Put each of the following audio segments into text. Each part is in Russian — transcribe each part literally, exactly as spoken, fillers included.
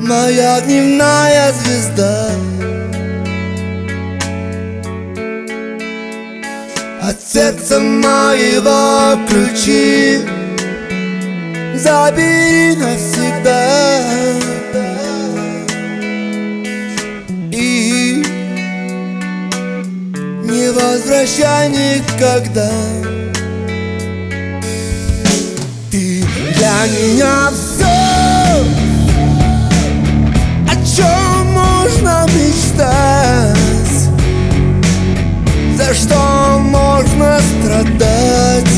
моя дневная звезда. От сердца моего ключи забери навсегда. И не возвращай никогда. Ты для меня все, о чем можно мечтать, за что можно страдать.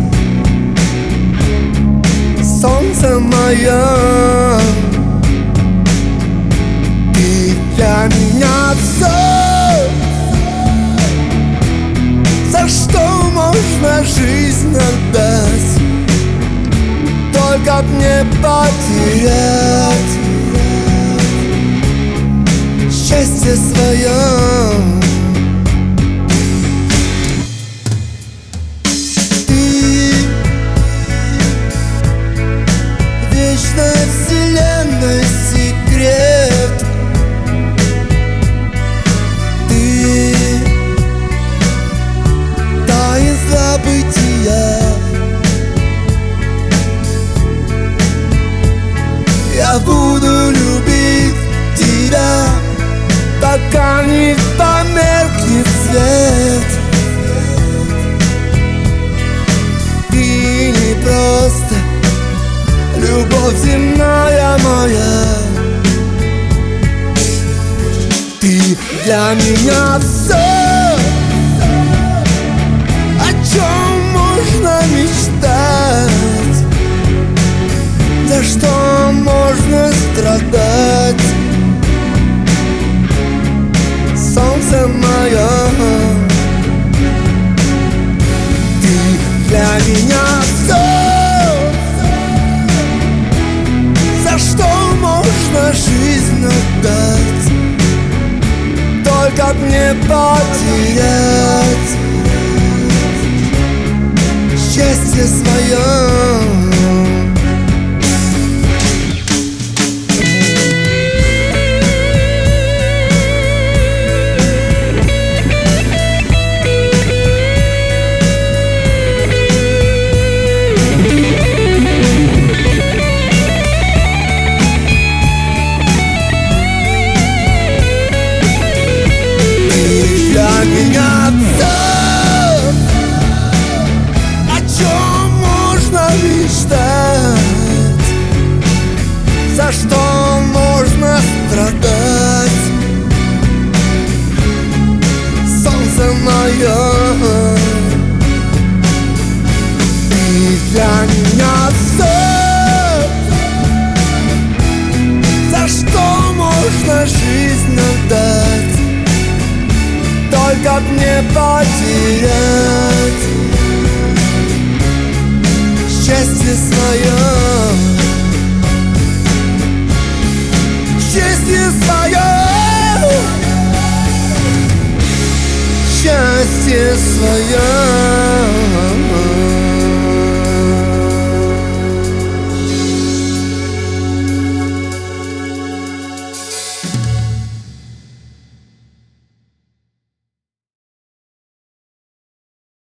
Солнце мое, ты для меня все, за что можно жизнь отдать, только мне потерять счастье свое. Вселенной секрет, ты таинство бытия. Я буду любить тебя, пока не померкнет свет. И не просто любовь земная моя, ты для меня все, о чем можно мечтать, за что можно страдать. Солнце мое, ты для меня все, что можно жизнь отдать, только мне потерять счастье свое. Для меня все, о чем можно мечтать, за что можно страдать. Солнце мое, ты для меня все, за что можно жизнь отдать, только мне потерять счастье свое. Счастье свое, счастье свое.